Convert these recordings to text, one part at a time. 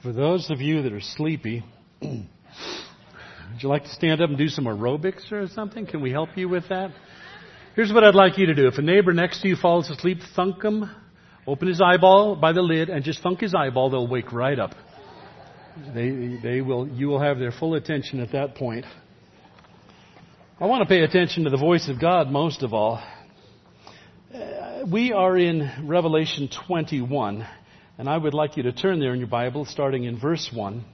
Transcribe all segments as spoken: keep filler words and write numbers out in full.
For those of you that are sleepy, would you like to stand up and do some aerobics or something? Can we help you with that? Here's what I'd like you to do. If a neighbor next to you falls asleep, thunk him, open his eyeball by the lid, and just thunk his eyeball. They'll wake right up. They, they will. You will have their full attention at that point. I want to pay attention to the voice of God most of all. Uh, we are in Revelation twenty-one. And I would like you to turn there in your Bible, starting in verse one.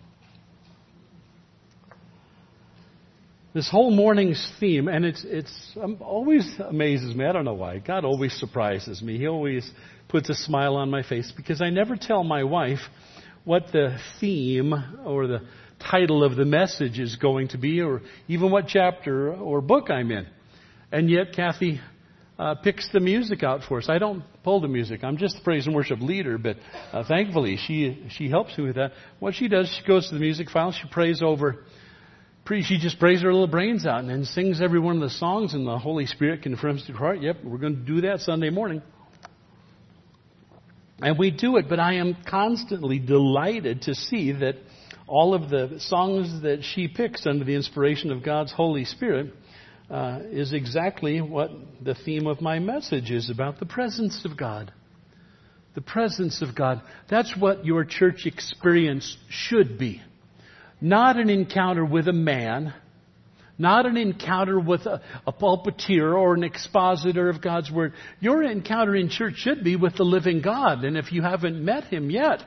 This whole morning's theme, and it's it's um, always amazes me. I don't know why. God always surprises me. He always puts a smile on my face because I never tell my wife what the theme or the title of the message is going to be, or even what chapter or book I'm in. And yet, Kathy Uh, picks the music out for us. I don't pull the music. I'm just the praise and worship leader, but uh, thankfully she she helps me with that. What she does, she goes to the music file, she prays over, pre, she just prays her little brains out and then sings every one of the songs, and the Holy Spirit confirms to her heart, yep, we're going to do that Sunday morning. And we do it, but I am constantly delighted to see that all of the songs that she picks under the inspiration of God's Holy Spirit Uh, is exactly what the theme of my message is about, the presence of God. The presence of God. That's what your church experience should be. Not an encounter with a man, not an encounter with a, a pulpiteer or an expositor of God's Word. Your encounter in church should be with the living God. And if you haven't met Him yet,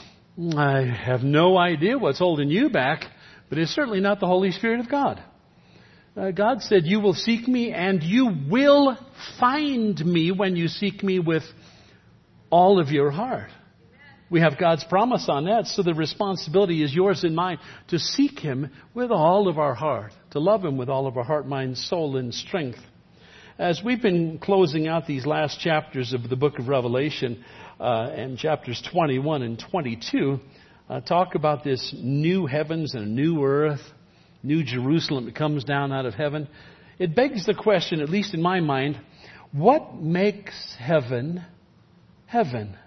I have no idea what's holding you back, but it's certainly not the Holy Spirit of God. Uh, God said, you will seek me and you will find me when you seek me with all of your heart. We have God's promise on that, so the responsibility is yours and mine to seek Him with all of our heart, to love Him with all of our heart, mind, soul, and strength. As we've been closing out these last chapters of the book of Revelation, uh, and chapters twenty-one and twenty-two, uh, talk about this new heavens and a new earth, New Jerusalem that comes down out of heaven. It begs the question, at least in my mind, what makes heaven heaven?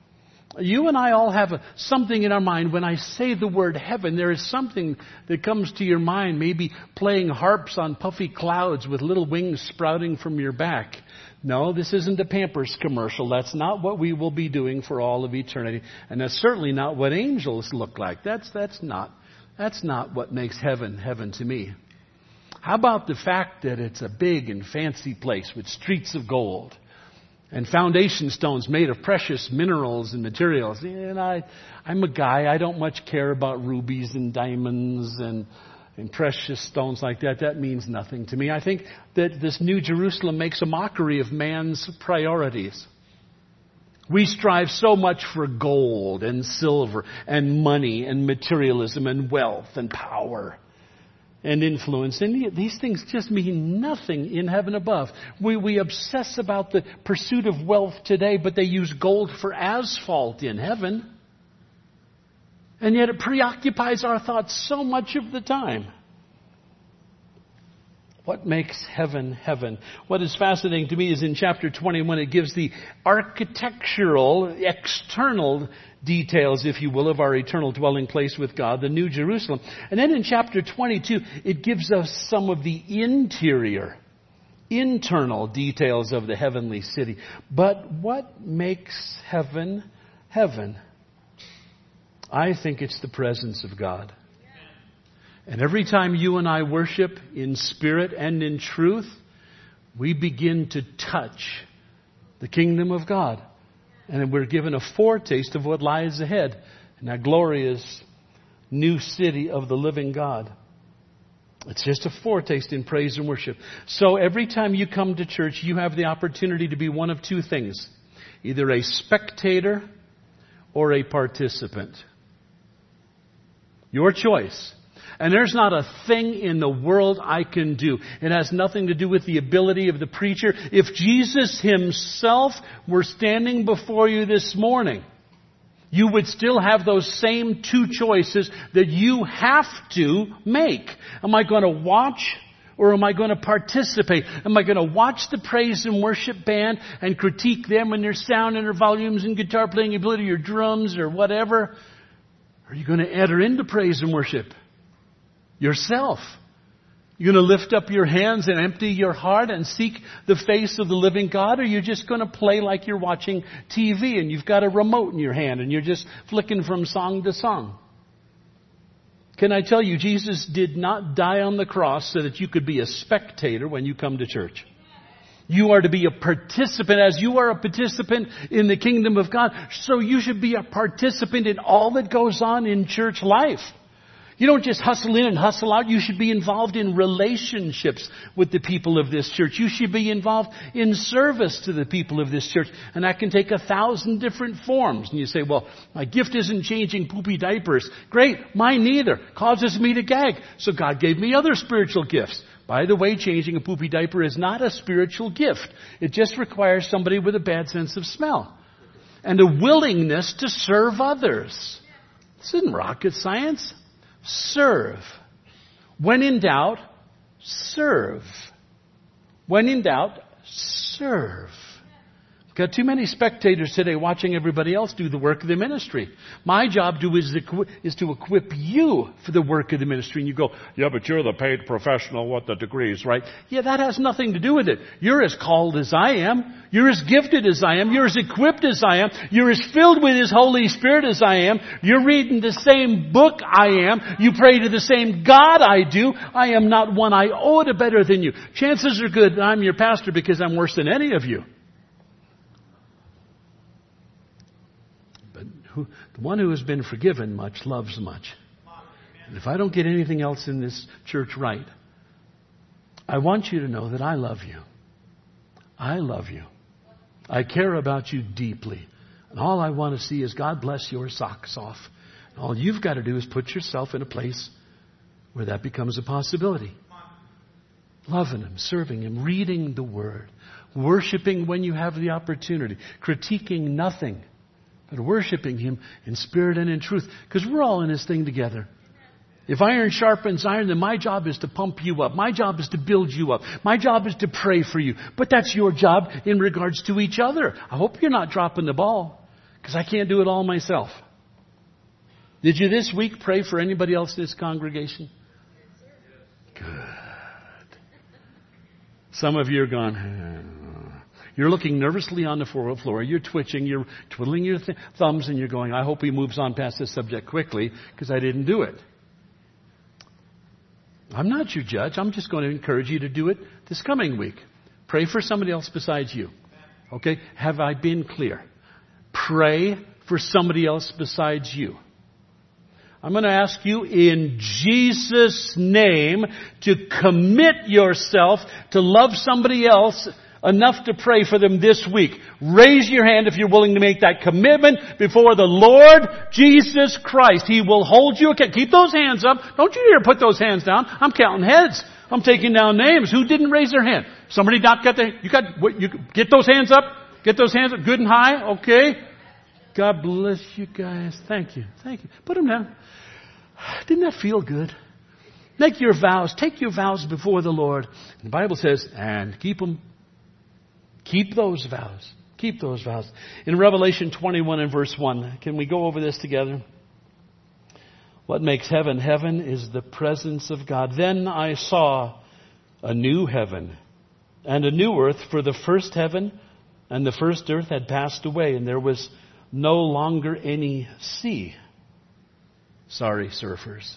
You and I all have a, something in our mind. When I say the word heaven, there is something that comes to your mind, maybe playing harps on puffy clouds with little wings sprouting from your back. No, this isn't a Pampers commercial. That's not what we will be doing for all of eternity. And that's certainly not what angels look like. That's, that's not. That's not what makes heaven heaven to me. How about the fact that it's a big and fancy place with streets of gold and foundation stones made of precious minerals and materials? And I, I'm a guy, I don't much care about rubies and diamonds and, and precious stones like that. That means nothing to me. I think that this New Jerusalem makes a mockery of man's priorities. We strive so much for gold and silver and money and materialism and wealth and power and influence. And these things just mean nothing in heaven above. We, we obsess about the pursuit of wealth today, but they use gold for asphalt in heaven. And yet it preoccupies our thoughts so much of the time. What makes heaven heaven? What is fascinating to me is in chapter twenty-one, it gives the architectural, external details, if you will, of our eternal dwelling place with God, the New Jerusalem. And then in chapter twenty-two, it gives us some of the interior, internal details of the heavenly city. But what makes heaven heaven? I think it's the presence of God. And every time you and I worship in spirit and in truth, we begin to touch the kingdom of God. And we're given a foretaste of what lies ahead in that glorious new city of the living God. It's just a foretaste in praise and worship. So every time you come to church, you have the opportunity to be one of two things. Either a spectator or a participant. Your choice. And there's not a thing in the world I can do. It has nothing to do with the ability of the preacher. If Jesus Himself were standing before you this morning, you would still have those same two choices that you have to make. Am I going to watch or am I going to participate? Am I going to watch the praise and worship band and critique them and their sound and their volumes and guitar playing ability or drums or whatever? Are you going to enter into praise and worship yourself? You're going to lift up your hands and empty your heart and seek the face of the living God? Or you're just going to play like you're watching T V and you've got a remote in your hand and you're just flicking from song to song? Can I tell you, Jesus did not die on the cross so that you could be a spectator when you come to church. You are to be a participant. As you are a participant in the kingdom of God, so you should be a participant in all that goes on in church life. You don't just hustle in and hustle out. You should be involved in relationships with the people of this church. You should be involved in service to the people of this church. And that can take a thousand different forms. And you say, well, my gift isn't changing poopy diapers. Great, mine neither. Causes me to gag. So God gave me other spiritual gifts. By the way, changing a poopy diaper is not a spiritual gift. It just requires somebody with a bad sense of smell and a willingness to serve others. This isn't rocket science. Serve. When in doubt, serve. When in doubt, serve. Got too many spectators today watching everybody else do the work of the ministry. My job to is, is to equip you for the work of the ministry. And you go, yeah, but you're the paid professional with the degrees, right? Yeah, that has nothing to do with it. You're as called as I am. You're as gifted as I am. You're as equipped as I am. You're as filled with His Holy Spirit as I am. You're reading the same book I am. You pray to the same God I do. I am not one iota better than you. Chances are good that I'm your pastor because I'm worse than any of you. The one who has been forgiven much loves much. And if I don't get anything else in this church right, I want you to know that I love you. I love you. I care about you deeply. And all I want to see is God bless your socks off. And all you've got to do is put yourself in a place where that becomes a possibility. Loving Him, serving Him, reading the Word, worshiping when you have the opportunity, critiquing nothing, but worshiping Him in spirit and in truth. Because we're all in this thing together. If iron sharpens iron, then my job is to pump you up. My job is to build you up. My job is to pray for you. But that's your job in regards to each other. I hope you're not dropping the ball, because I can't do it all myself. Did you this week pray for anybody else in this congregation? Good. Some of you are gone. Hmm. You're looking nervously on the floor. You're twitching. You're twiddling your th- thumbs, and you're going, I hope he moves on past this subject quickly because I didn't do it. I'm not your judge. I'm just going to encourage you to do it this coming week. Pray for somebody else besides you. Okay? Have I been clear? Pray for somebody else besides you. I'm going to ask you in Jesus' name to commit yourself to love somebody else enough to pray for them this week. Raise your hand if you're willing to make that commitment before the Lord Jesus Christ. He will hold you accountable. Keep those hands up. Don't you dare put those hands down. I'm counting heads. I'm taking down names. Who didn't raise their hand? Somebody not got their, you got, what, you get those hands up. Get those hands up good and high. Okay. God bless you guys. Thank you. Thank you. Put them down. Didn't that feel good? Make your vows. Take your vows before the Lord. The Bible says, and keep them. Keep those vows. Keep those vows. In Revelation twenty-one and verse one, can we go over this together? What makes heaven heaven is the presence of God. Then I saw a new heaven and a new earth, for the first heaven and the first earth had passed away, and there was no longer any sea. Sorry, surfers.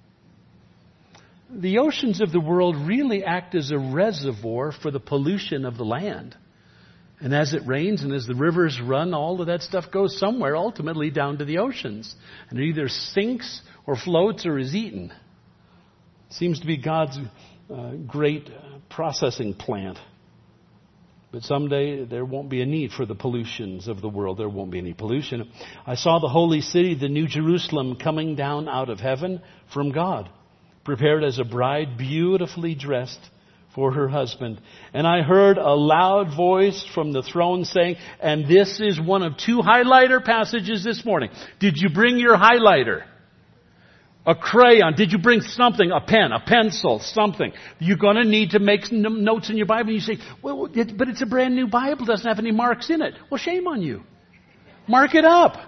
The oceans of the world really act as a reservoir for the pollution of the land. And as it rains and as the rivers run, all of that stuff goes somewhere, ultimately down to the oceans. And it either sinks or floats or is eaten. It seems to be God's uh, great processing plant. But someday there won't be a need for the pollutions of the world. There won't be any pollution. I saw the holy city, the New Jerusalem, coming down out of heaven from God, prepared as a bride beautifully dressed for her husband. And I heard a loud voice from the throne saying, and this is one of two highlighter passages this morning. Did you bring your highlighter? A crayon? Did you bring something? A pen, a pencil, something? You're going to need to make some notes in your Bible. And you say, well, but it's a brand new Bible. It doesn't have any marks in it. Well, shame on you. Mark it up.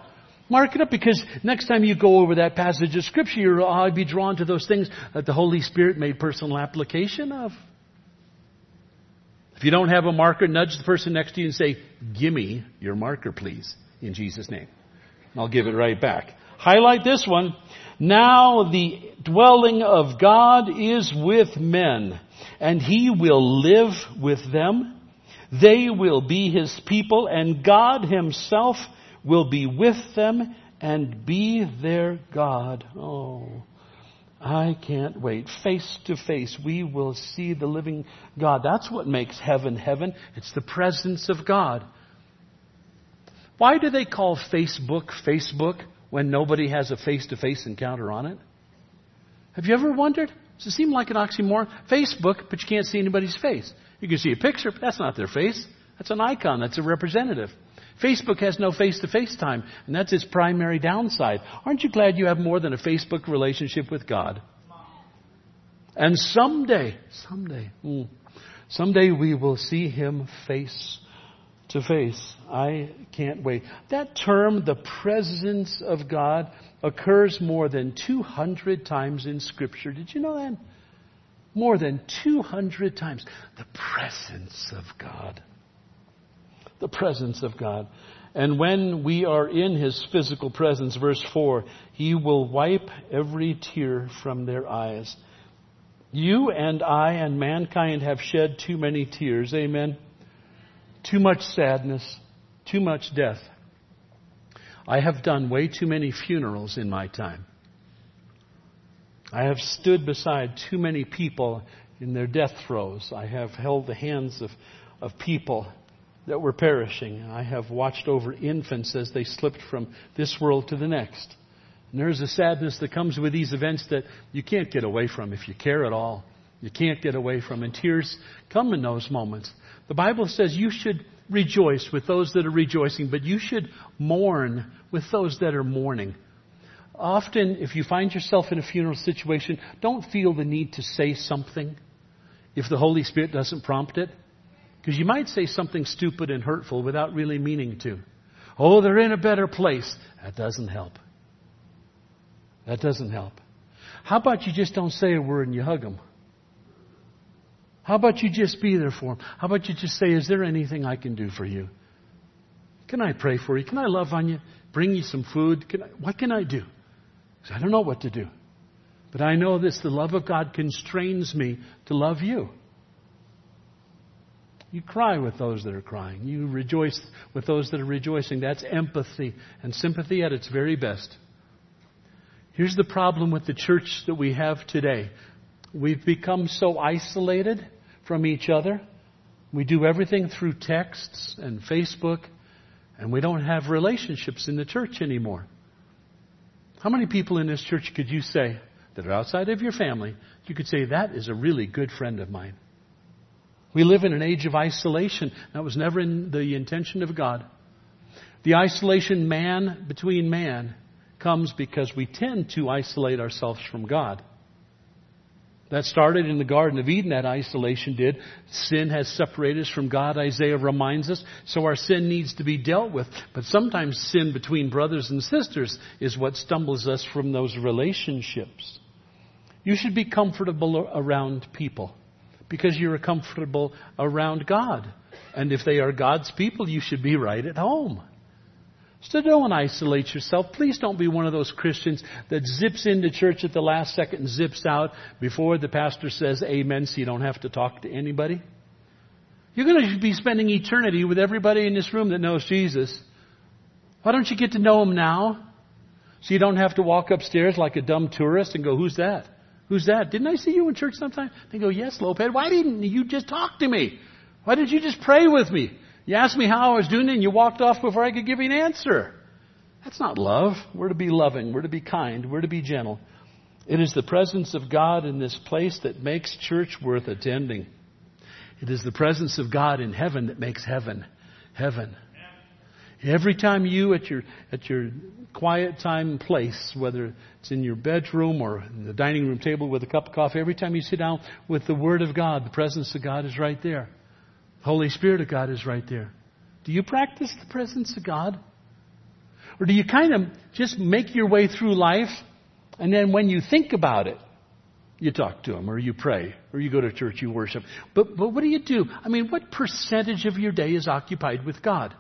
Mark it up, because next time you go over that passage of Scripture, you'll be drawn to those things that the Holy Spirit made personal application of. If you don't have a marker, nudge the person next to you and say, "Give me your marker, please, in Jesus' name." And I'll give it right back. Highlight this one. Now the dwelling of God is with men, and He will live with them. They will be His people, and God Himself will be with them and be their God. Oh, I can't wait. Face to face, we will see the living God. That's what makes heaven heaven. It's the presence of God. Why do they call Facebook Facebook when nobody has a face-to-face encounter on it? Have you ever wondered? Does it seem like an oxymoron? Facebook, but you can't see anybody's face. You can see a picture, but that's not their face. That's an icon. That's a representative. Facebook has no face-to-face time, and that's its primary downside. Aren't you glad you have more than a Facebook relationship with God? And someday, someday, mm, someday we will see Him face to face. I can't wait. That term, the presence of God, occurs more than two hundred times in Scripture. Did you know that? More than two hundred times. The presence of God. The presence of God. And when we are in His physical presence, verse four, He will wipe every tear from their eyes. You and I and mankind have shed too many tears. Amen. Too much sadness. Too much death. I have done way too many funerals in my time. I have stood beside too many people in their death throes. I have held the hands of, of people that were perishing. I have watched over infants as they slipped from this world to the next. And there's a sadness that comes with these events that you can't get away from if you care at all. You can't get away from. And tears come in those moments. The Bible says you should rejoice with those that are rejoicing, but you should mourn with those that are mourning. Often, if you find yourself in a funeral situation, don't feel the need to say something if the Holy Spirit doesn't prompt it. Because you might say something stupid and hurtful without really meaning to. Oh, they're in a better place. That doesn't help. That doesn't help. How about you just don't say a word and you hug them? How about you just be there for them? How about you just say, is there anything I can do for you? Can I pray for you? Can I love on you? Bring you some food? Can I, what can I do? Because I don't know what to do. But I know this, the love of God constrains me to love you. You cry with those that are crying. You rejoice with those that are rejoicing. That's empathy and sympathy at its very best. Here's the problem with the church that we have today. We've become so isolated from each other. We do everything through texts and Facebook, and we don't have relationships in the church anymore. How many people in this church could you say that are outside of your family, you could say, that is a really good friend of mine? We live in an age of isolation. That was never in the intention of God. The isolation man between man comes because we tend to isolate ourselves from God. That started in the Garden of Eden, that isolation did. Sin has separated us from God, Isaiah reminds us. So our sin needs to be dealt with. But sometimes sin between brothers and sisters is what stumbles us from those relationships. You should be comfortable around people because you're comfortable around God. And if they are God's people, you should be right at home. So don't isolate yourself. Please don't be one of those Christians that zips into church at the last second and zips out before the pastor says amen so you don't have to talk to anybody. You're going to be spending eternity with everybody in this room that knows Jesus. Why don't you get to know Him now so you don't have to walk upstairs like a dumb tourist and go, who's that? Who's that? Didn't I see you in church sometime? They go, yes, Lopez. Why didn't you just talk to me? Why did you just pray with me? You asked me how I was doing and you walked off before I could give you an answer. That's not love. We're to be loving. We're to be kind. We're to be gentle. It is the presence of God in this place that makes church worth attending. It is the presence of God in heaven that makes heaven heaven. Every time you at your at your quiet time place, whether it's in your bedroom or in the dining room table with a cup of coffee, every time you sit down with the Word of God, the presence of God is right there. The Holy Spirit of God is right there. Do you practice the presence of God? Or do you kind of just make your way through life, and then when you think about it, you talk to Him, or you pray, or you go to church, you worship. But, but what do you do? I mean, what percentage of your day is occupied with God?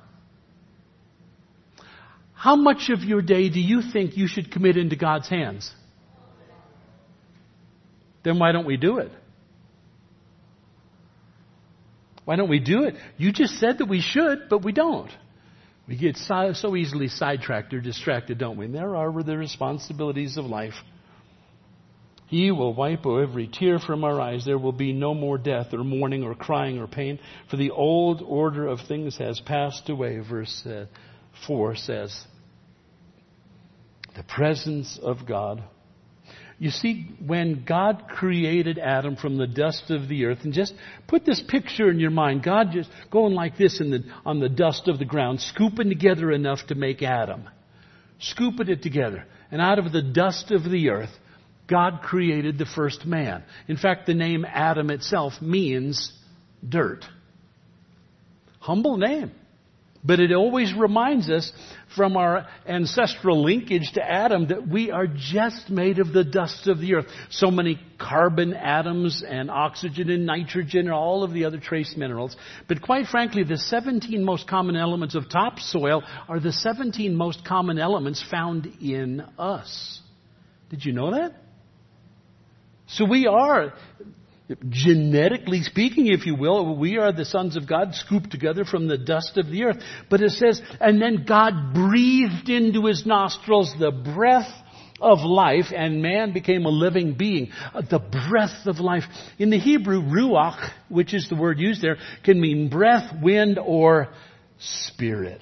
How much of your day do you think you should commit into God's hands? Then why don't we do it? Why don't we do it? You just said that we should, but we don't. We get so, so easily sidetracked or distracted, don't we? And there are the responsibilities of life. He will wipe every tear from our eyes. There will be no more death or mourning or crying or pain, for the old order of things has passed away. Verse uh, four says, the presence of God. You see, when God created Adam from the dust of the earth, and just put this picture in your mind, God just going like this in the, on the dust of the ground, scooping together enough to make Adam. Scooping it together. And out of the dust of the earth, God created the first man. In fact, the name Adam itself means dirt. Humble name. But it always reminds us from our ancestral linkage to Adam that we are just made of the dust of the earth. So many carbon atoms and oxygen and nitrogen and all of the other trace minerals. But quite frankly, the seventeen most common elements of topsoil are the seventeen most common elements found in us. Did you know that? So we are, genetically speaking, if you will, we are the sons of God scooped together from the dust of the earth. But it says, and then God breathed into his nostrils the breath of life, and man became a living being. The breath of life. In the Hebrew, ruach, which is the word used there, can mean breath, wind, or spirit.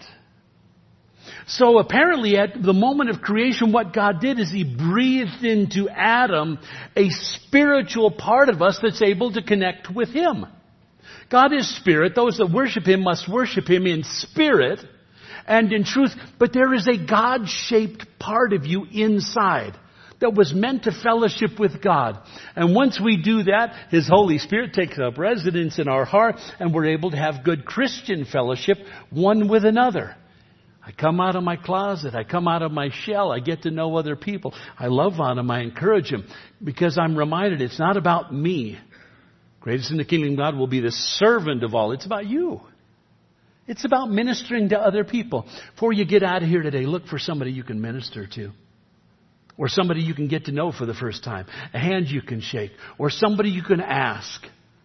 So apparently at the moment of creation, what God did is He breathed into Adam a spiritual part of us that's able to connect with Him. God is spirit. Those that worship Him must worship Him in spirit and in truth. But there is a God-shaped part of you inside that was meant to fellowship with God. And once we do that, His Holy Spirit takes up residence in our heart, and we're able to have good Christian fellowship one with another. I come out of my closet. I come out of my shell. I get to know other people. I love on them. I encourage them because I'm reminded it's not about me. Greatest in the kingdom of God will be the servant of all. It's about you. It's about ministering to other people. Before you get out of here today, look for somebody you can minister to. Or somebody you can get to know for the first time. A hand you can shake. Or somebody you can ask.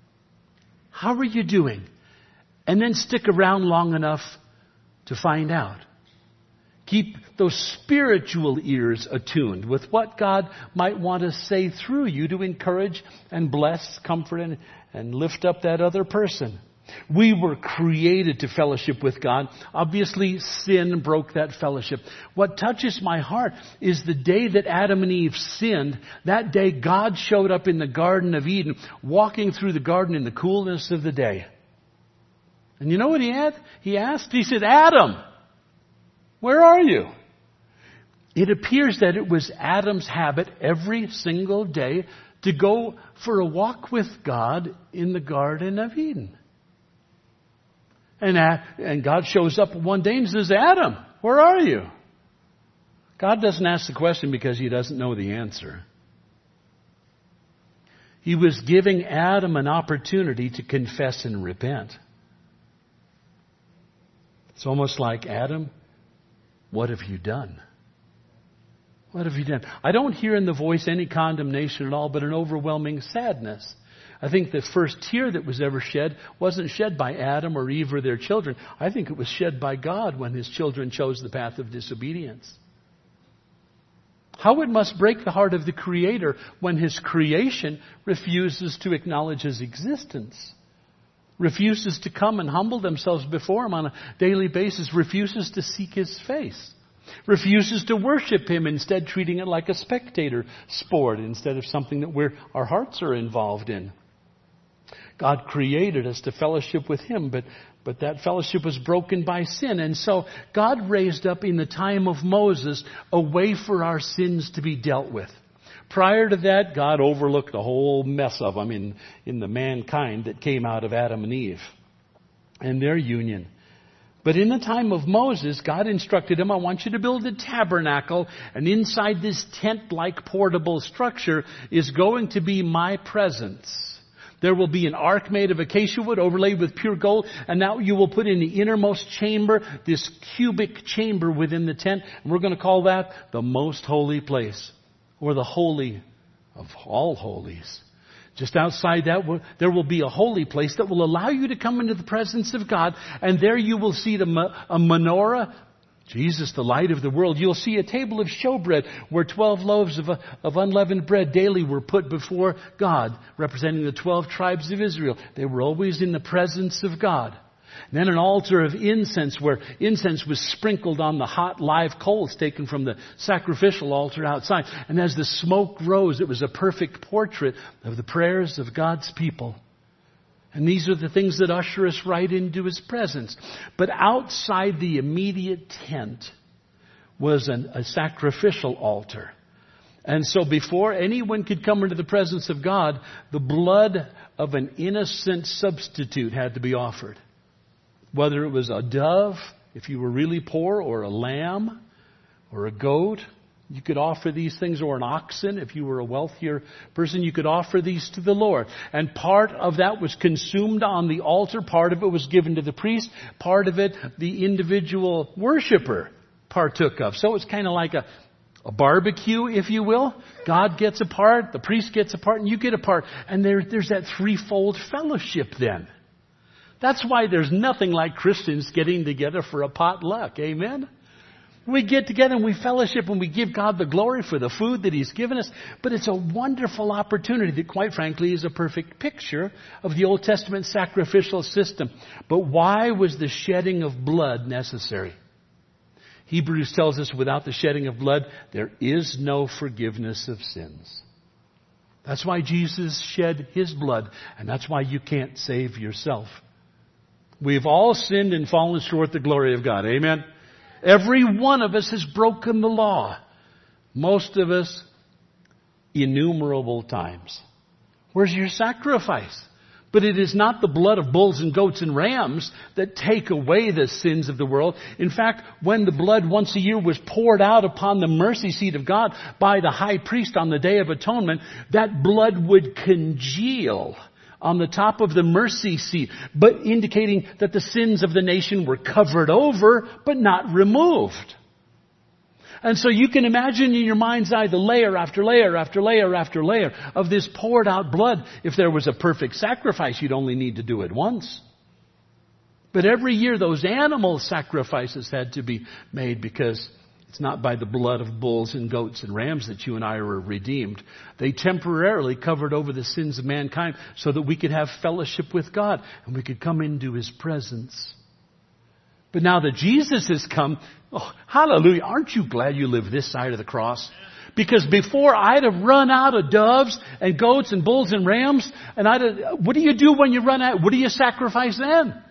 How are you doing? And then stick around long enough to find out. Keep those spiritual ears attuned with what God might want to say through you to encourage and bless, comfort, and, and lift up that other person. We were created to fellowship with God. Obviously, sin broke that fellowship. What touches my heart is the day that Adam and Eve sinned. That day, God showed up in the Garden of Eden, walking through the garden in the coolness of the day. And you know what he had? He asked, he said, Adam, where are you? It appears that it was Adam's habit every single day to go for a walk with God in the Garden of Eden. And, and God shows up one day and says, Adam, where are you? God doesn't ask the question because He doesn't know the answer. He was giving Adam an opportunity to confess and repent. It's almost like, Adam, what have you done? What have you done? I don't hear in the voice any condemnation at all, but an overwhelming sadness. I think the first tear that was ever shed wasn't shed by Adam or Eve or their children. I think it was shed by God when His children chose the path of disobedience. How it must break the heart of the Creator when His creation refuses to acknowledge His existence. Refuses to come and humble themselves before Him on a daily basis. Refuses to seek His face. Refuses to worship Him, instead treating it like a spectator sport instead of something that we're, our hearts are involved in. God created us to fellowship with Him, but, but that fellowship was broken by sin. And so God raised up in the time of Moses a way for our sins to be dealt with. Prior to that, God overlooked the whole mess of them in, in the mankind that came out of Adam and Eve and their union. But in the time of Moses, God instructed him, I want you to build a tabernacle, and inside this tent-like portable structure is going to be my presence. There will be an ark made of acacia wood overlaid with pure gold, and now you will put in the innermost chamber, this cubic chamber within the tent, and we're going to call that the most holy place, or the holy of all holies. Just outside that, there will be a holy place that will allow you to come into the presence of God. And there you will see the, a menorah, Jesus, the light of the world. You'll see a table of showbread where twelve loaves of, of unleavened bread daily were put before God, representing the twelve tribes of Israel. They were always in the presence of God. And then an altar of incense where incense was sprinkled on the hot live coals taken from the sacrificial altar outside. And as the smoke rose, it was a perfect portrait of the prayers of God's people. And these are the things that usher us right into His presence. But outside the immediate tent was an, a sacrificial altar. And so before anyone could come into the presence of God, the blood of an innocent substitute had to be offered. Whether it was a dove, if you were really poor, or a lamb, or a goat, you could offer these things, or an oxen, if you were a wealthier person, you could offer these to the Lord. And part of that was consumed on the altar, part of it was given to the priest, part of it the individual worshiper partook of. So it's kind of like a, a barbecue, if you will. God gets a part, the priest gets a part, and you get a part. And there, there's that threefold fellowship then. That's why there's nothing like Christians getting together for a potluck. Amen? We get together and we fellowship and we give God the glory for the food that He's given us. But it's a wonderful opportunity that, quite frankly, is a perfect picture of the Old Testament sacrificial system. But why was the shedding of blood necessary? Hebrews tells us without the shedding of blood, there is no forgiveness of sins. That's why Jesus shed His blood. And that's why you can't save yourself. We've all sinned and fallen short of the glory of God. Amen? Every one of us has broken the law. Most of us, innumerable times. Where's your sacrifice? But it is not the blood of bulls and goats and rams that take away the sins of the world. In fact, when the blood once a year was poured out upon the mercy seat of God by the high priest on the Day of Atonement, that blood would congeal on the top of the mercy seat, but indicating that the sins of the nation were covered over, but not removed. And so you can imagine in your mind's eye the layer after layer after layer after layer of this poured out blood. If there was a perfect sacrifice, you'd only need to do it once. But every year those animal sacrifices had to be made, because it's not by the blood of bulls and goats and rams that you and I are redeemed. They temporarily covered over the sins of mankind so that we could have fellowship with God and we could come into His presence. But now that Jesus has come, oh, hallelujah, aren't you glad you live this side of the cross? Because before I'd have run out of doves and goats and bulls and rams, and I'd have, what do you do when you run out? What do you sacrifice then?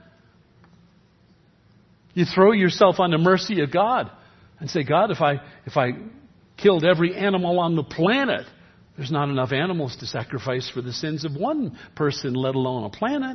You throw yourself on the mercy of God. And say, God, if I if I killed every animal on the planet, there's not enough animals to sacrifice for the sins of one person, let alone a planet.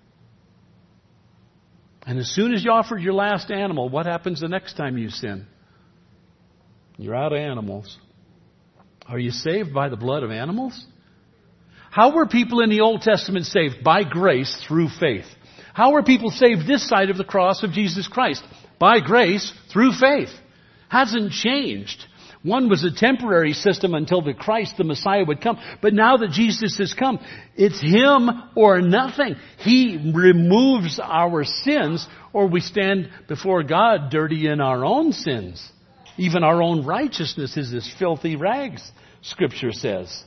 And as soon as you offered your last animal, what happens the next time you sin? You're out of animals. Are you saved by the blood of animals? How were people in the Old Testament saved? By grace through faith. How were people saved this side of the cross of Jesus Christ? By grace through faith. Hasn't changed. One was a temporary system until the Christ, the Messiah, would come. But now that Jesus has come, it's Him or nothing. He removes our sins, or we stand before God dirty in our own sins. Even our own righteousness is as filthy rags, Scripture says.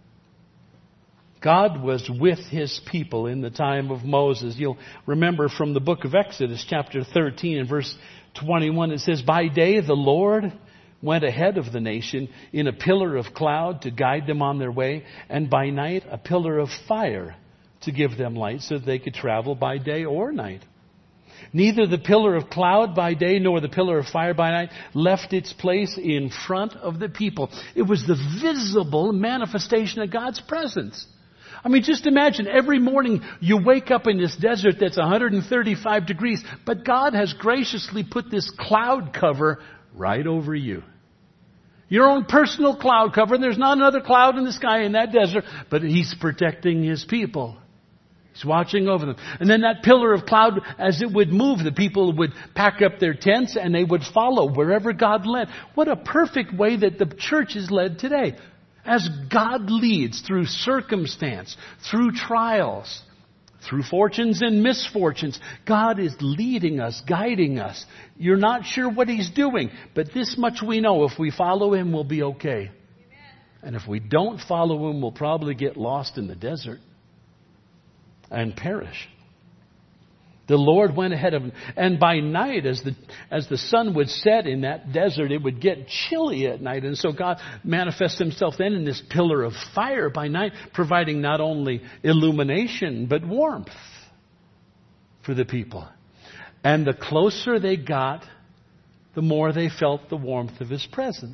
God was with His people in the time of Moses. You'll remember from the book of Exodus, chapter thirteen and verse twenty-one, it says, by day the Lord went ahead of the nation in a pillar of cloud to guide them on their way, and by night a pillar of fire to give them light so that they could travel by day or night. Neither the pillar of cloud by day nor the pillar of fire by night left its place in front of the people. It was the visible manifestation of God's presence. I mean, just imagine every morning you wake up in this desert that's one hundred thirty-five degrees, but God has graciously put this cloud cover right over you. Your own personal cloud cover. There's not another cloud in the sky in that desert, but He's protecting His people. He's watching over them. And then that pillar of cloud, as it would move, the people would pack up their tents and they would follow wherever God led. What a perfect way that the church is led today. As God leads through circumstance, through trials, through fortunes and misfortunes, God is leading us, guiding us. You're not sure what He's doing, but this much we know. If we follow Him, we'll be okay. Amen. And if we don't follow Him, we'll probably get lost in the desert and perish. The Lord went ahead of him. And by night, as the as the sun would set in that desert, it would get chilly at night. And so God manifests Himself then in this pillar of fire by night, providing not only illumination, but warmth for the people. And the closer they got, the more they felt the warmth of His presence.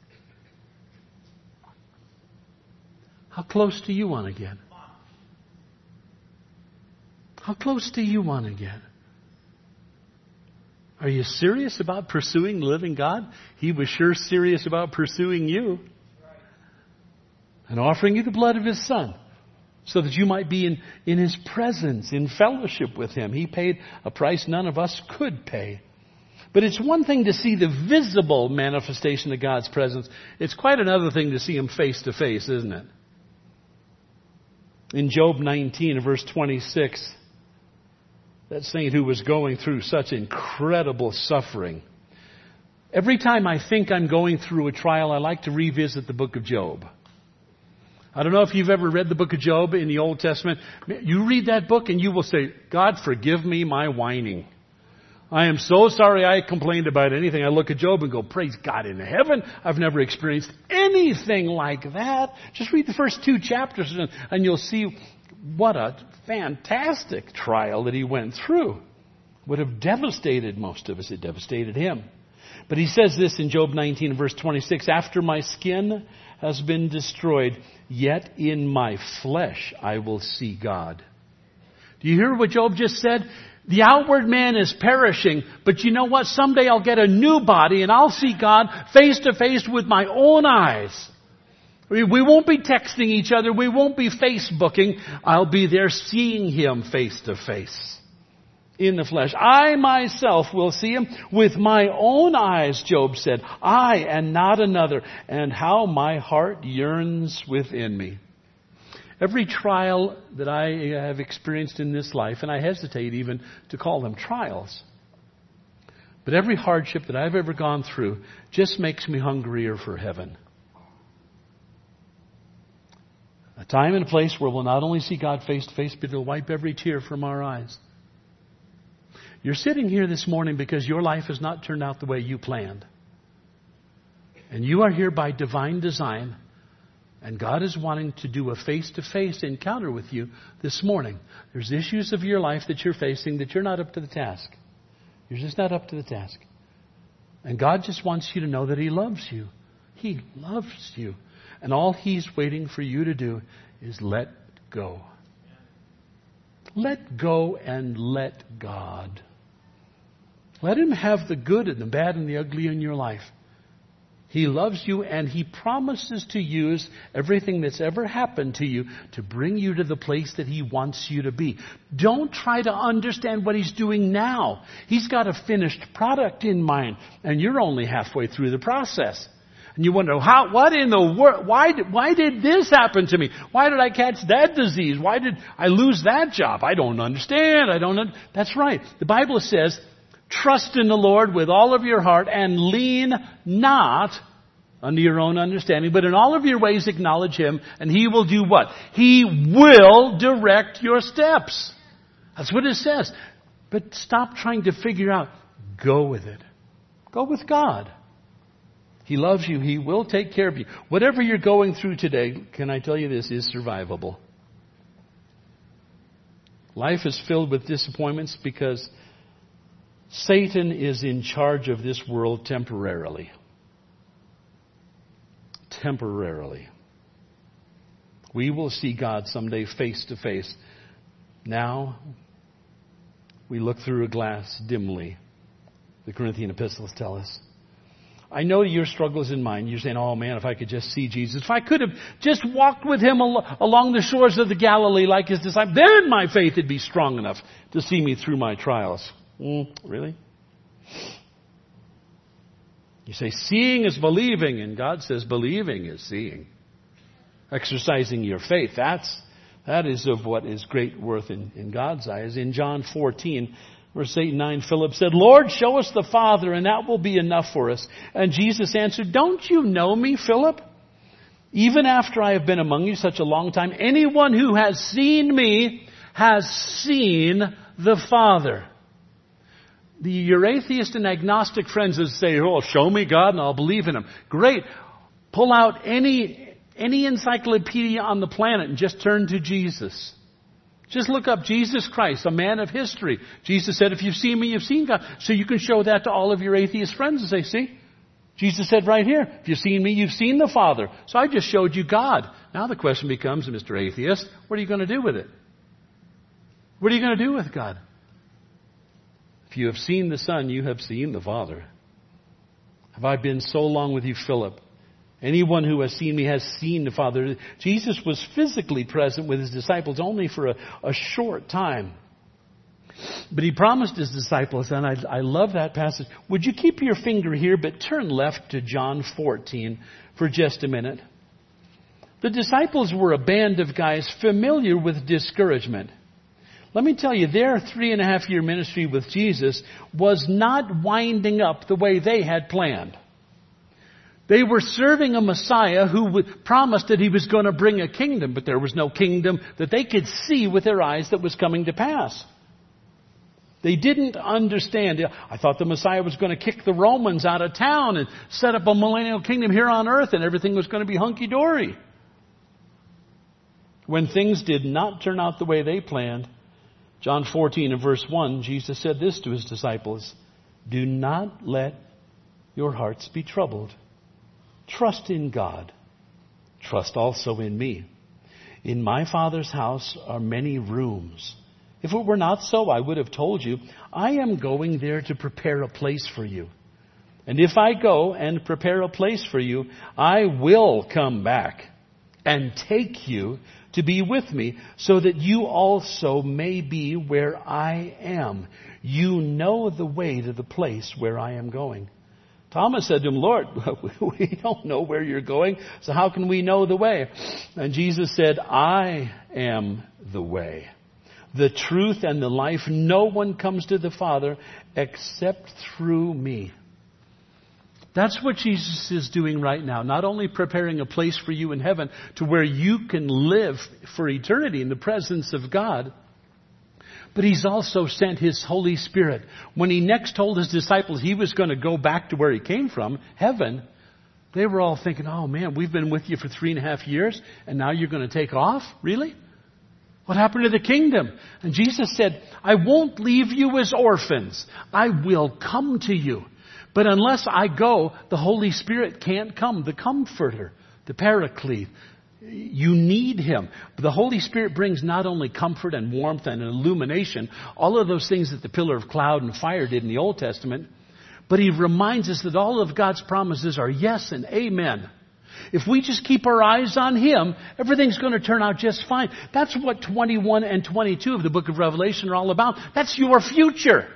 How close do you want to get? How close do you want to get? Are you serious about pursuing the living God? He was sure serious about pursuing you. And offering you the blood of His Son, so that you might be in, in His presence, in fellowship with Him. He paid a price none of us could pay. But it's one thing to see the visible manifestation of God's presence. It's quite another thing to see Him face to face, isn't it? In Job nineteen, verse twenty-six, that saint who was going through such incredible suffering. Every time I think I'm going through a trial, I like to revisit the book of Job. I don't know if you've ever read the book of Job in the Old Testament. You read that book and you will say, God, forgive me my whining. I am so sorry I complained about anything. I look at Job and go, praise God in heaven. I've never experienced anything like that. Just read the first two chapters and, and you'll see what a fantastic trial that he went through. Would have devastated most of us. It devastated him. But he says this in Job nineteen, verse twenty-six, after my skin has been destroyed, yet in my flesh I will see God. Do you hear what Job just said? The outward man is perishing, but you know what? Someday I'll get a new body and I'll see God face to face with my own eyes. We won't be texting each other. We won't be Facebooking. I'll be there seeing Him face to face in the flesh. I myself will see Him with my own eyes, Job said. I and not another. And how my heart yearns within me. Every trial that I have experienced in this life, and I hesitate even to call them trials, but every hardship that I've ever gone through just makes me hungrier for heaven. A time and a place where we'll not only see God face to face, but He'll wipe every tear from our eyes. You're sitting here this morning because your life has not turned out the way you planned. And you are here by divine design. And God is wanting to do a face-to-face encounter with you this morning. There's issues of your life that you're facing that you're not up to the task. You're just not up to the task. And God just wants you to know that He loves you. He loves you. And all He's waiting for you to do is let go. Let go and let God. Let Him have the good and the bad and the ugly in your life. He loves you and He promises to use everything that's ever happened to you to bring you to the place that He wants you to be. Don't try to understand what He's doing now. He's got a finished product in mind and you're only halfway through the process. And you wonder, how, what in the world, why did, why did this happen to me? Why did I catch that disease? Why did I lose that job? I don't understand. I don't, un-. That's right. The Bible says, trust in the Lord with all of your heart and lean not unto your own understanding, but in all of your ways acknowledge Him and He will do what? He will direct your steps. That's what it says. But stop trying to figure out. Go with it. Go with God. He loves you. He will take care of you. Whatever you're going through today, can I tell you this, is survivable. Life is filled with disappointments because Satan is in charge of this world temporarily. Temporarily. We will see God someday face to face. Now, we look through a glass dimly, the Corinthian epistles tell us. I know your struggle is in mine. You're saying, oh man, if I could just see Jesus. If I could have just walked with him al- along the shores of the Galilee like his disciples, then my faith would be strong enough to see me through my trials. Mm, really? You say, seeing is believing, and God says believing is seeing. Exercising your faith, that's, that is of what is great worth in, in God's eyes. In John fourteen, verse eight and nine, Philip said, Lord, show us the Father, and that will be enough for us. And Jesus answered, don't you know me, Philip? Even after I have been among you such a long time, anyone who has seen me has seen the Father. The, your atheist and agnostic friends that say, oh, show me God and I'll believe in him. Great. Pull out any, any encyclopedia on the planet and just turn to Jesus. Just look up Jesus Christ, a man of history. Jesus said, if you've seen me, you've seen God. So you can show that to all of your atheist friends and say, see, Jesus said right here, if you've seen me, you've seen the Father. So I just showed you God. Now the question becomes, Mister Atheist, what are you going to do with it? What are you going to do with God? If you have seen the Son, you have seen the Father. Have I been so long with you, Philip? Anyone who has seen me has seen the Father. Jesus was physically present with his disciples only for a, a short time. But he promised his disciples, and I, I love that passage. Would you keep your finger here, but turn left to John fourteen for just a minute. The disciples were a band of guys familiar with discouragement. Let me tell you, their three and a half year ministry with Jesus was not winding up the way they had planned. They were serving a Messiah who promised that he was going to bring a kingdom, but there was no kingdom that they could see with their eyes that was coming to pass. They didn't understand. I thought the Messiah was going to kick the Romans out of town and set up a millennial kingdom here on earth and everything was going to be hunky-dory. When things did not turn out the way they planned, John fourteen and verse one, Jesus said this to his disciples, do not let your hearts be troubled. Trust in God. Trust also in me. In my Father's house are many rooms. If it were not so, I would have told you, I am going there to prepare a place for you. And if I go and prepare a place for you, I will come back and take you to be with me, so that you also may be where I am. You know the way to the place where I am going. Thomas said to him, Lord, we don't know where you're going, so how can we know the way? And Jesus said, I am the way, the truth, and the life. No one comes to the Father except through me. That's what Jesus is doing right now. Not only preparing a place for you in heaven to where you can live for eternity in the presence of God, but he's also sent his Holy Spirit. When he next told his disciples he was going to go back to where he came from, heaven, they were all thinking, oh man, we've been with you for three and a half years and now you're going to take off? Really? What happened to the kingdom? And Jesus said, I won't leave you as orphans. I will come to you. But unless I go, the Holy Spirit can't come. The Comforter, the Paraclete. You need him. The Holy Spirit brings not only comfort and warmth and illumination, all of those things that the pillar of cloud and fire did in the Old Testament, but he reminds us that all of God's promises are yes and amen. If we just keep our eyes on him, everything's going to turn out just fine. That's what twenty-one and twenty-two of the book of Revelation are all about. That's your future.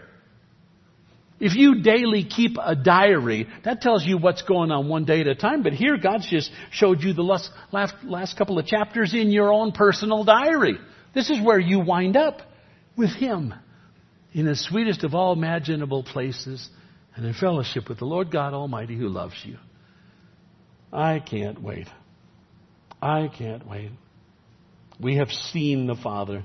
If you daily keep a diary, that tells you what's going on one day at a time. But here, God's just showed you the last, last, last couple of chapters in your own personal diary. This is where you wind up with him in the sweetest of all imaginable places and in fellowship with the Lord God Almighty who loves you. I can't wait. I can't wait. We have seen the Father.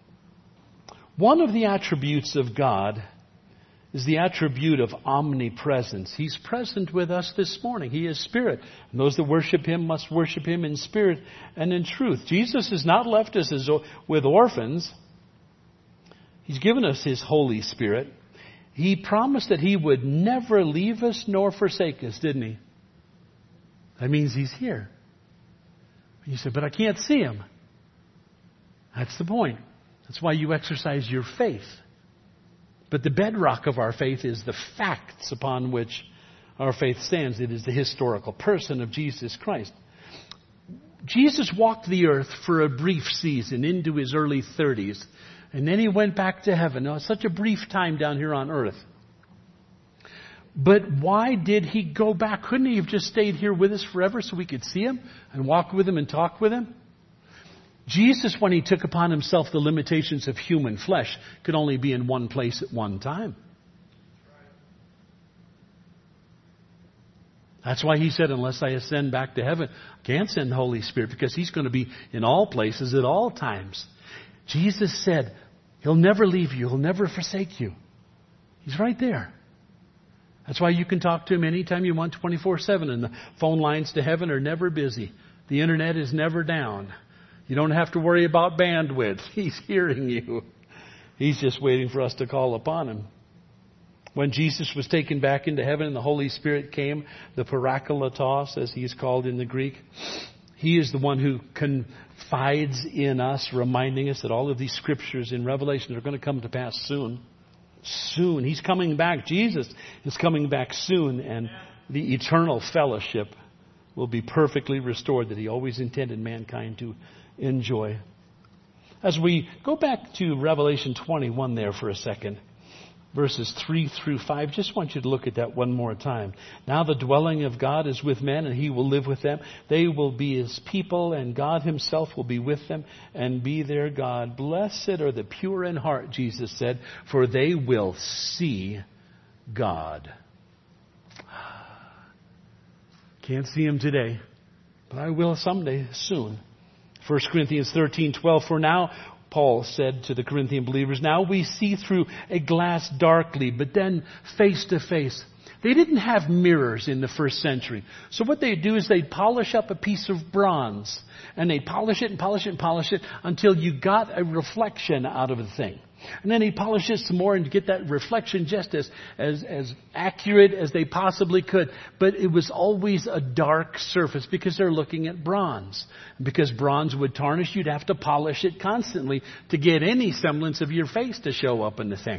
One of the attributes of God is the attribute of omnipresence. He's present with us this morning. He is Spirit. And those that worship him must worship him in spirit and in truth. Jesus has not left us as, with orphans. He's given us his Holy Spirit. He promised that he would never leave us nor forsake us, didn't he? That means he's here. You say, but I can't see Him. That's the point. That's why you exercise your faith. But the bedrock of our faith is the facts upon which our faith stands. It is the historical person of Jesus Christ. Jesus walked the earth for a brief season into His early thirties. And then He went back to heaven. Now, it's such a brief time down here on earth. But why did He go back? Couldn't He have just stayed here with us forever so we could see Him and walk with Him and talk with Him? Jesus, when He took upon Himself the limitations of human flesh, could only be in one place at one time. That's why He said, unless I ascend back to heaven, I can't send the Holy Spirit, because He's going to be in all places at all times. Jesus said, He'll never leave you. He'll never forsake you. He's right there. That's why you can talk to Him anytime you want, twenty-four seven. And the phone lines to heaven are never busy. The internet is never down. You don't have to worry about bandwidth. He's hearing you. He's just waiting for us to call upon Him. When Jesus was taken back into heaven and the Holy Spirit came, the Parakletos, as He's called in the Greek, He is the one who confides in us, reminding us that all of these scriptures in Revelation are going to come to pass soon. Soon. He's coming back. Jesus is coming back soon, and the eternal fellowship will be perfectly restored that He always intended mankind to enjoy. As we go back to Revelation twenty-one there for a second, verses three through five, just want you to look at that one more time. Now the dwelling of God is with men, and He will live with them. They will be His people, and God Himself will be with them and be their God. Blessed are the pure in heart, Jesus said, for they will see God. Can't see Him today, but I will someday, soon. First Corinthians thirteen twelve, for now, Paul said to the Corinthian believers, now we see through a glass darkly, but then face to face. They didn't have mirrors in the first century. So what they'd do is they'd polish up a piece of bronze, and they'd polish it and polish it and polish it until you got a reflection out of the thing. And then they'd polish it some more and get that reflection just as, as, as accurate as they possibly could. But it was always a dark surface because they're looking at bronze. Because bronze would tarnish, you'd have to polish it constantly to get any semblance of your face to show up in the thing.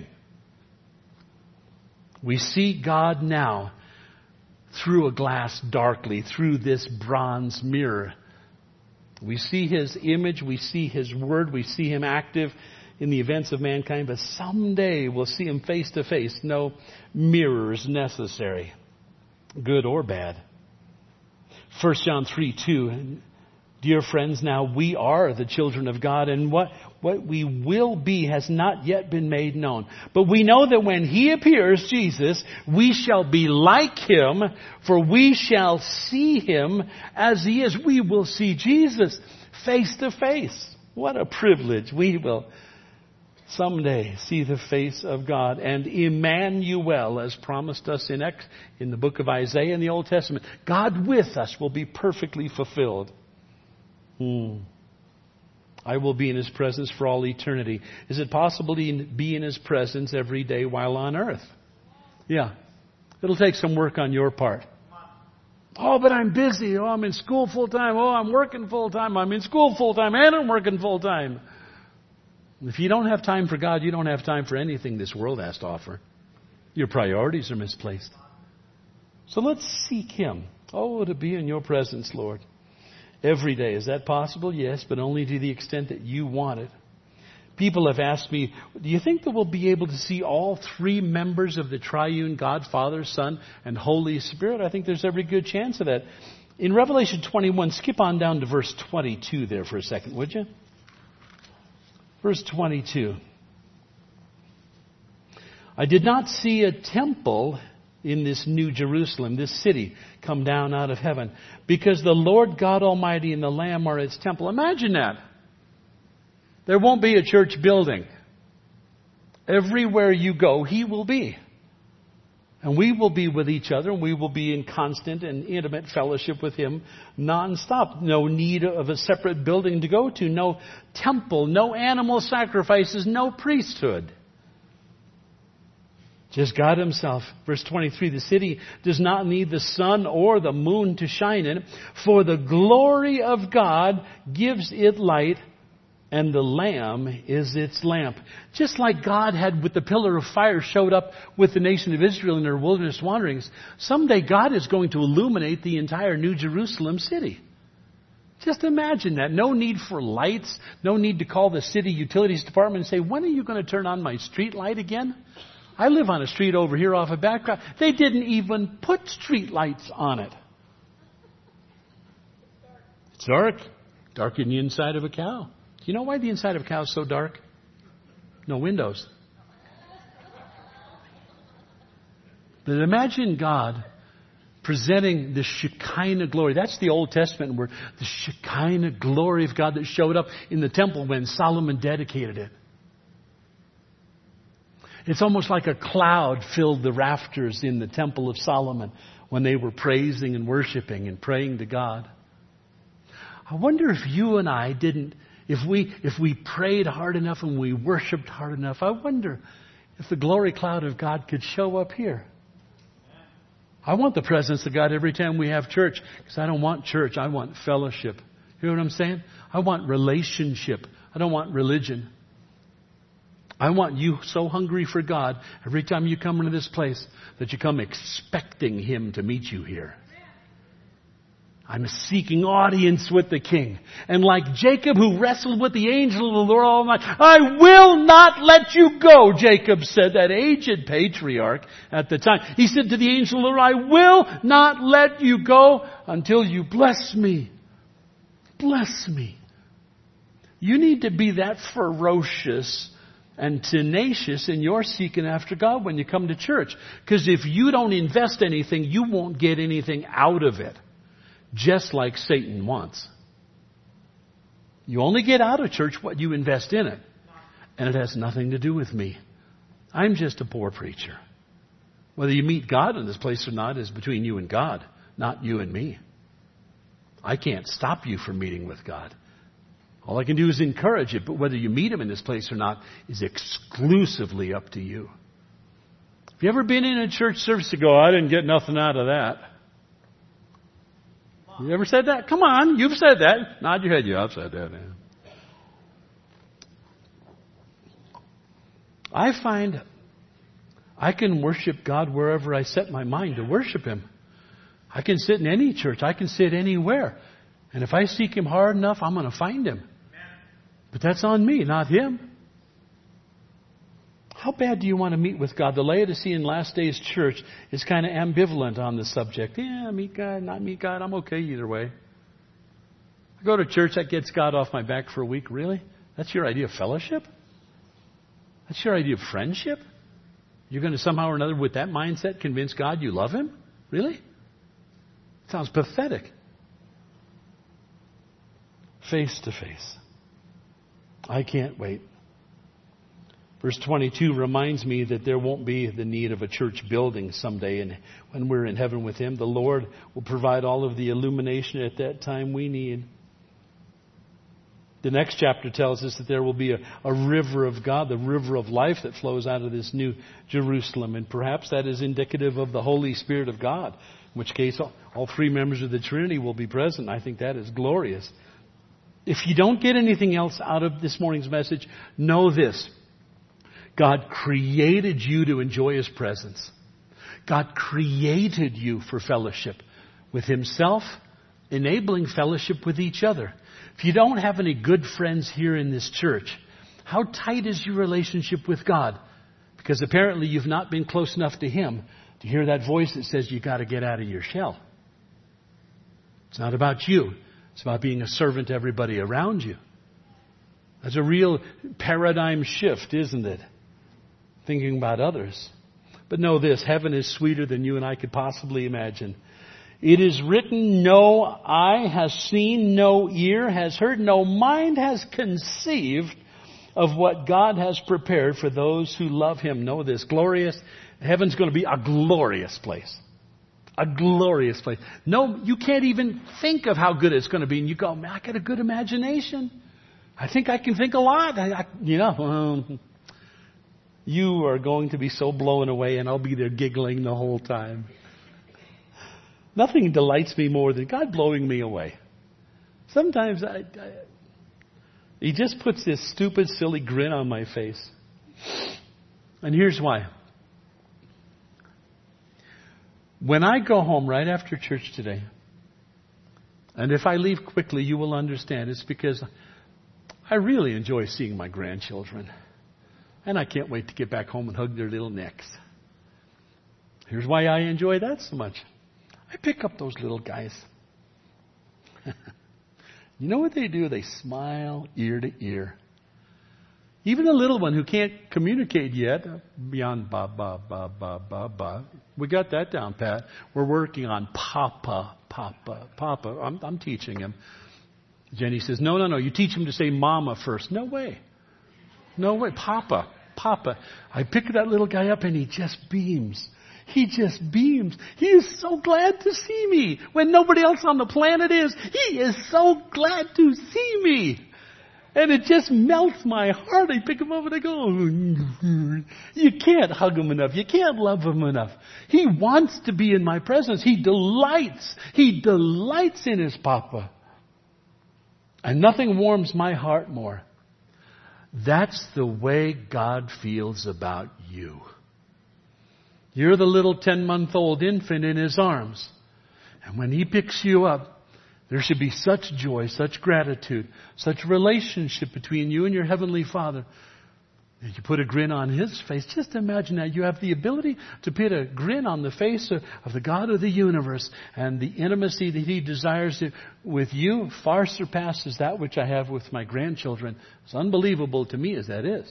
We see God now through a glass darkly, through this bronze mirror. We see His image, we see His word, we see Him active in the events of mankind, but someday we'll see Him face to face. No mirrors necessary, good or bad. First John three two, dear friends, now we are the children of God, and what, what we will be has not yet been made known. But we know that when He appears, Jesus, we shall be like Him, for we shall see Him as He is. We will see Jesus face to face. What a privilege. We will someday see the face of God. And Emmanuel, as promised us in, Ex- in the book of Isaiah in the Old Testament, God with us will be perfectly fulfilled. Hmm. I will be in His presence for all eternity. Is it possible to be in His presence every day while on earth? Yeah. It'll take some work on your part. Oh, but I'm busy. Oh, I'm in school full time. Oh, I'm working full time. I'm in school full time and I'm working full time. If you don't have time for God, you don't have time for anything this world has to offer. Your priorities are misplaced. So let's seek Him. Oh, to be in your presence, Lord. Every day. Is that possible? Yes, but only to the extent that you want it. People have asked me, do you think that we'll be able to see all three members of the triune God, Father, Son, and Holy Spirit? I think there's every good chance of that. In Revelation twenty-one, skip on down to verse twenty-two there for a second, would you? Verse twenty-two. I did not see a temple in this new Jerusalem, this city, come down out of heaven, because the Lord God Almighty and the Lamb are its temple. Imagine that. There won't be a church building. Everywhere you go, He will be. And we will be with each other, and we will be in constant and intimate fellowship with Him nonstop. No need of a separate building to go to. No temple, no animal sacrifices, no priesthood. Just God Himself. Verse twenty-three, the city does not need the sun or the moon to shine in it, for the glory of God gives it light, and the Lamb is its lamp. Just like God had with the pillar of fire showed up with the nation of Israel in their wilderness wanderings, someday God is going to illuminate the entire New Jerusalem city. Just imagine that. No need for lights. No need to call the city utilities department and say, when are you going to turn on my street light again? I live on a street over here off of Backcroft. They didn't even put street lights on it. It's dark. Dark in the inside of a cow. Do you know why the inside of a cow is so dark? No windows. But imagine God presenting the Shekinah glory. That's the Old Testament word. The Shekinah glory of God that showed up in the temple when Solomon dedicated it. It's almost like a cloud filled the rafters in the Temple of Solomon when they were praising and worshiping and praying to God. I wonder if you and I didn't, if we if we prayed hard enough and we worshiped hard enough, I wonder if the glory cloud of God could show up here. I want the presence of God every time we have church, because I don't want church. I want fellowship. You know what I'm saying? I want relationship. I don't want religion. I want you so hungry for God every time you come into this place that you come expecting Him to meet you here. I'm seeking audience with the King. And like Jacob who wrestled with the angel of the Lord all night, I will not let you go, Jacob said, that aged patriarch at the time. He said to the angel of the Lord, I will not let you go until you bless me. Bless me. You need to be that ferocious and tenacious in your seeking after God when you come to church. Because if you don't invest anything, you won't get anything out of it. Just like Satan wants. You only get out of church what you invest in it. And it has nothing to do with me. I'm just a poor preacher. Whether you meet God in this place or not is between you and God, not you and me. I can't stop you from meeting with God. All I can do is encourage it, but whether you meet Him in this place or not is exclusively up to you. Have you ever been in a church service to go, I didn't get nothing out of that? You ever said that? Come on, you've said that. Nod your head, yeah, I've said that. Man. I find I can worship God wherever I set my mind to worship Him. I can sit in any church. I can sit anywhere. And if I seek Him hard enough, I'm going to find Him. But that's on me, not Him. How bad do you want to meet with God? The Laodicean Last Days Church is kind of ambivalent on the subject. Yeah, meet God, not meet God. I'm okay either way. I go to church, that gets God off my back for a week. Really? That's your idea of fellowship? That's your idea of friendship? You're going to somehow or another, with that mindset, convince God you love Him? Really? Sounds pathetic. Face to face. I can't wait. Verse twenty-two reminds me that there won't be the need of a church building someday. And when we're in heaven with Him, the Lord will provide all of the illumination at that time we need. The next chapter tells us that there will be a, a river of God, the river of life that flows out of this new Jerusalem. And perhaps that is indicative of the Holy Spirit of God, in which case all, all three members of the Trinity will be present. I think that is glorious. If you don't get anything else out of this morning's message, know this. God created you to enjoy His presence. God created you for fellowship with Himself, enabling fellowship with each other. If you don't have any good friends here in this church, how tight is your relationship with God? Because apparently you've not been close enough to Him to hear that voice that says you got to get out of your shell. It's not about you. It's about being a servant to everybody around you. That's a real paradigm shift, isn't it? Thinking about others. But know this, heaven is sweeter than you and I could possibly imagine. It is written, no eye has seen, no ear has heard, no mind has conceived of what God has prepared for those who love Him. Know this, glorious, heaven's going to be a glorious place. A glorious place. No, you can't even think of how good it's going to be. And you go, man, I got a good imagination. I think I can think a lot. I, I, you know, um, You are going to be so blown away, and I'll be there giggling the whole time. Nothing delights me more than God blowing me away. Sometimes I, I, He just puts this stupid, silly grin on my face. And here's why. When I go home right after church today, and if I leave quickly, you will understand it's because I really enjoy seeing my grandchildren. And I can't wait to get back home and hug their little necks. Here's why I enjoy that so much. I pick up those little guys. You know what they do? They smile ear to ear. Even the little one who can't communicate yet, beyond ba, ba, ba, ba, ba, ba. We got that down, Pat. We're working on Papa, Papa, Papa. I'm, I'm teaching him. Jenny says, no, no, no. You teach him to say Mama first. No way. No way. Papa, Papa. I pick that little guy up and he just beams. He just beams. He is so glad to see me when nobody else on the planet is. He is so glad to see me. And it just melts my heart. I pick him up and I go, you can't hug him enough. You can't love him enough. He wants to be in my presence. He delights. He delights in his Papa. And nothing warms my heart more. That's the way God feels about you. You're the little ten-month-old infant in His arms. And when He picks you up, there should be such joy, such gratitude, such relationship between you and your Heavenly Father. If you put a grin on His face, just imagine that. You have the ability to put a grin on the face of, of the God of the universe. And the intimacy that He desires to, with you far surpasses that which I have with my grandchildren. As unbelievable to me as that is.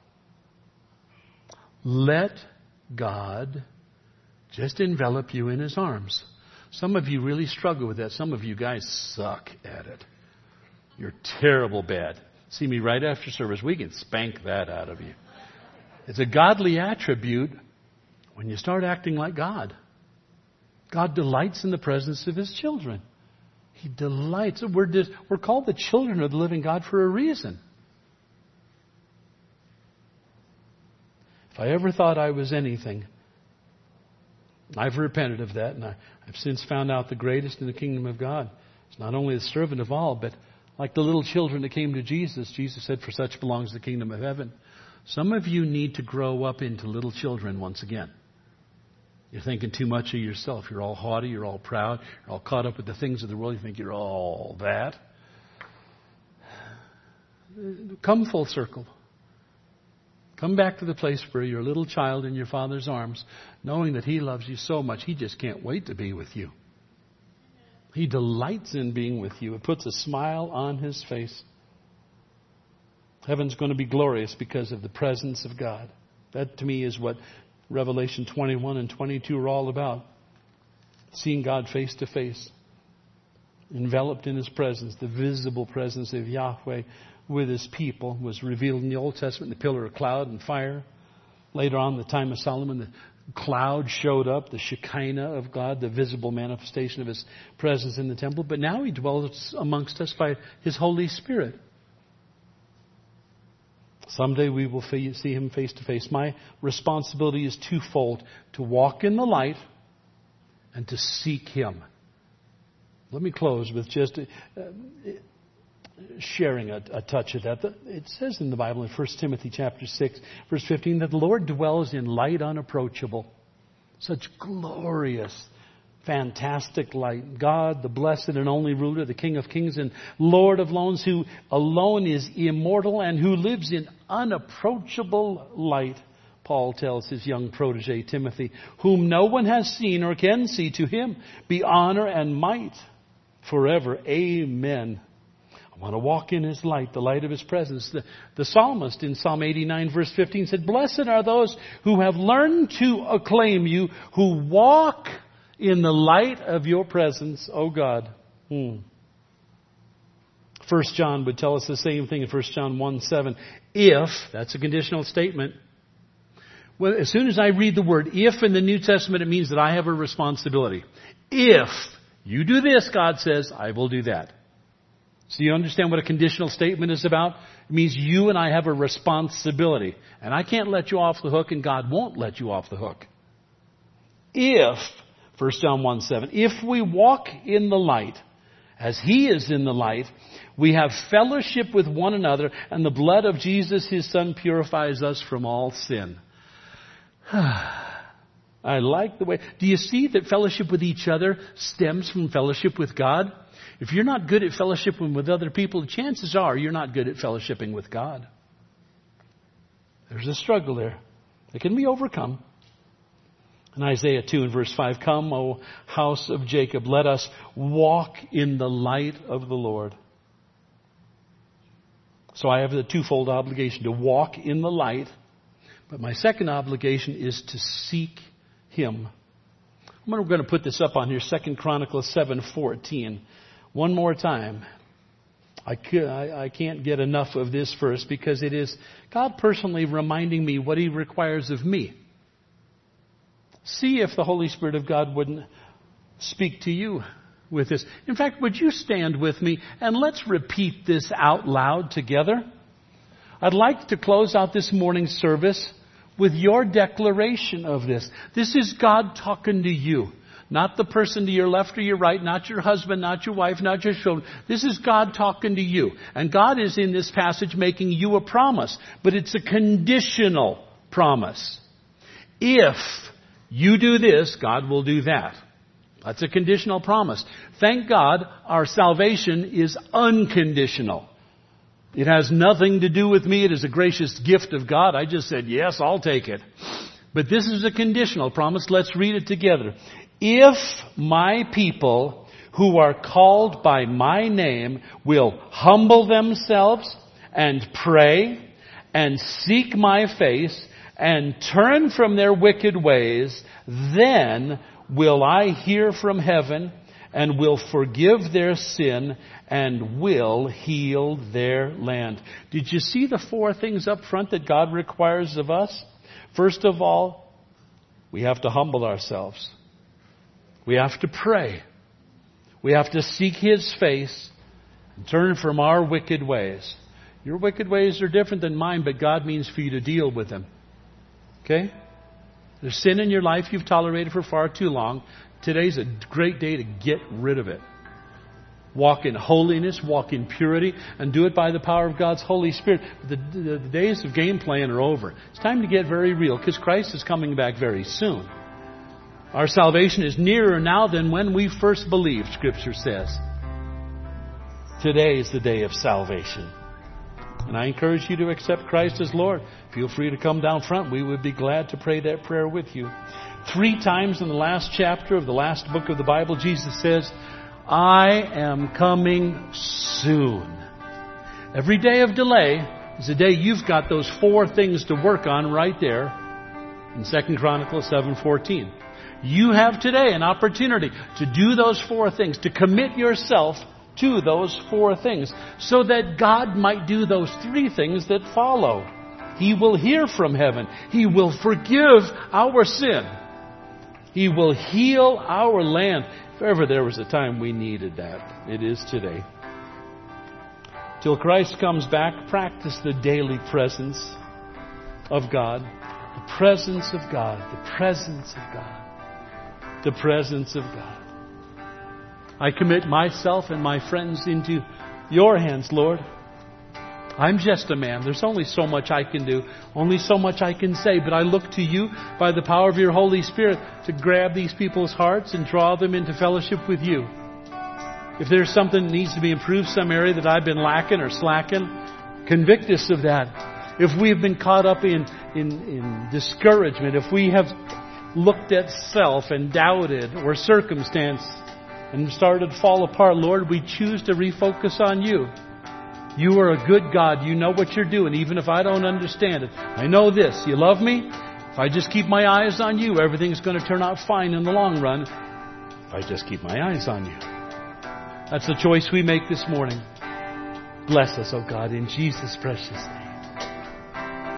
Let God just envelop you in His arms. Some of you really struggle with that. Some of you guys suck at it. You're terrible bad. See me right after service. We can spank that out of you. It's a godly attribute when you start acting like God. God delights in the presence of His children. He delights. We're, just, we're called the children of the living God for a reason. If I ever thought I was anything, I've repented of that, and I, I've since found out the greatest in the kingdom of God is not only the servant of all, but like the little children that came to Jesus, Jesus said, for such belongs the kingdom of heaven. Some of you need to grow up into little children once again. You're thinking too much of yourself. You're all haughty, you're all proud, you're all caught up with the things of the world. You think you're all that. Come full circle. Come back to the place where you're a little child in your Father's arms, knowing that He loves you so much, He just can't wait to be with you. He delights in being with you. It puts a smile on His face. Heaven's going to be glorious because of the presence of God. That to me is what Revelation twenty-one and twenty-two are all about. Seeing God face to face. Enveloped in His presence. The visible presence of Yahweh with His people was revealed in the Old Testament, the pillar of cloud and fire. Later on, the time of Solomon, the cloud showed up, the Shekinah of God, the visible manifestation of His presence in the temple. But now He dwells amongst us by His Holy Spirit. Someday we will see Him face to face. My responsibility is twofold: to walk in the light and to seek Him. Let me close with just uh, sharing a, a touch of that. It says in the Bible in First Timothy chapter six, verse fifteen, that the Lord dwells in light unapproachable. Such glorious, fantastic light. God, the blessed and only ruler, the King of kings and Lord of lords, who alone is immortal and who lives in unapproachable light. Paul tells his young protege Timothy, whom no one has seen or can see, to Him be honor and might forever. Amen. I want to walk in His light, the light of His presence. The, the psalmist in Psalm eighty-nine verse fifteen said, blessed are those who have learned to acclaim You, who walk in the light of Your presence, O God. Hmm. First John would tell us the same thing in First John one seven. If, that's a conditional statement. Well, as soon as I read the word if in the New Testament, it means that I have a responsibility. If you do this, God says, I will do that. So you understand what a conditional statement is about? It means you and I have a responsibility. And I can't let you off the hook, and God won't let you off the hook. If, First John one seven, if we walk in the light, as He is in the light, we have fellowship with one another, and the blood of Jesus, His Son, purifies us from all sin. I like the way... Do you see that fellowship with each other stems from fellowship with God? If you're not good at fellowshipping with other people, chances are you're not good at fellowshipping with God. There's a struggle there. It can be overcome. In Isaiah two and verse five, come, O house of Jacob, let us walk in the light of the Lord. So I have the twofold obligation to walk in the light, but my second obligation is to seek Him. I'm going to put this up on here, Second Chronicles seven fourteen. One more time. I can't get enough of this verse because it is God personally reminding me what He requires of me. See if the Holy Spirit of God wouldn't speak to you with this. In fact, would you stand with me and let's repeat this out loud together? I'd like to close out this morning's service with your declaration of this. This is God talking to you. Not the person to your left or your right, not your husband, not your wife, not your children. This is God talking to you. And God is in this passage making you a promise. But it's a conditional promise. If you do this, God will do that. That's a conditional promise. Thank God our salvation is unconditional. It has nothing to do with me. It is a gracious gift of God. I just said, yes, I'll take it. But this is a conditional promise. Let's read it together. If my people who are called by my name will humble themselves and pray and seek my face and turn from their wicked ways, then will I hear from heaven and will forgive their sin and will heal their land. Did you see the four things up front that God requires of us? First of all, we have to humble ourselves. We have to pray. We have to seek His face and turn from our wicked ways. Your wicked ways are different than mine, but God means for you to deal with them. Okay? There's sin in your life you've tolerated for far too long. Today's a great day to get rid of it. Walk in holiness, walk in purity, and do it by the power of God's Holy Spirit. The, the, the days of game playing are over. It's time to get very real because Christ is coming back very soon. Our salvation is nearer now than when we first believed, Scripture says. Today is the day of salvation. And I encourage you to accept Christ as Lord. Feel free to come down front. We would be glad to pray that prayer with you. Three times in the last chapter of the last book of the Bible, Jesus says, I am coming soon. Every day of delay is a day you've got those four things to work on right there in Second Chronicles seven fourteen. You have today an opportunity to do those four things, to commit yourself to those four things, so that God might do those three things that follow. He will hear from heaven. He will forgive our sin. He will heal our land. If ever there was a time we needed that, it is today. Till Christ comes back, practice the daily presence of God. The presence of God. The presence of God. The presence of God. I commit myself and my friends into your hands, Lord. I'm just a man. There's only so much I can do, only so much I can say, but I look to you by the power of your Holy Spirit to grab these people's hearts and draw them into fellowship with you. If there's something that needs to be improved, some area that I've been lacking or slacking, convict us of that. If we've been caught up in, in, in discouragement, if we have looked at self and doubted or circumstance and started to fall apart, Lord, we choose to refocus on you. You are a good God. You know what you're doing, even if I don't understand it. I know this. You love me. If I just keep my eyes on you, everything's going to turn out fine in the long run. If I just keep my eyes on you. That's the choice we make this morning. Bless us, oh God, in Jesus' precious name.